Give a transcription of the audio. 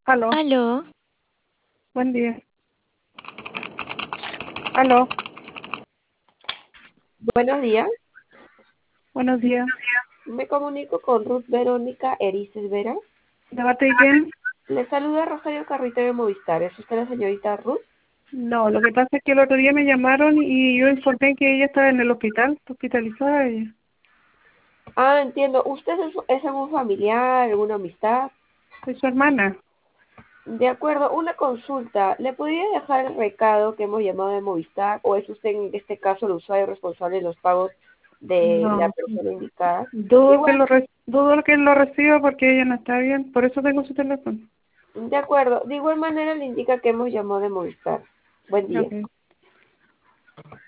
Aló, Aló, buen día. Aló, Buenos días, buenos días. me comunico con Ruth Verónica Erices Vera. ¿De parte de quién? Le saluda Rosario Carrito de Movistar. ¿Es usted la señorita Ruth? No, lo que pasa es que el otro día me llamaron y yo informé que ella estaba en el hospital, está hospitalizada ella. Ah, entiendo. ¿Usted es algún familiar, alguna amistad? Soy su hermana. De acuerdo, una consulta. ¿Le podría dejar el recado que hemos llamado de Movistar o es usted en este caso el usuario responsable de los pagos de la No, persona indicada? dudo que Igual, dudo que lo reciba porque ella no está bien, por eso tengo su teléfono. de acuerdo. De igual manera le indica que hemos llamado de Movistar. Buen día. Ok.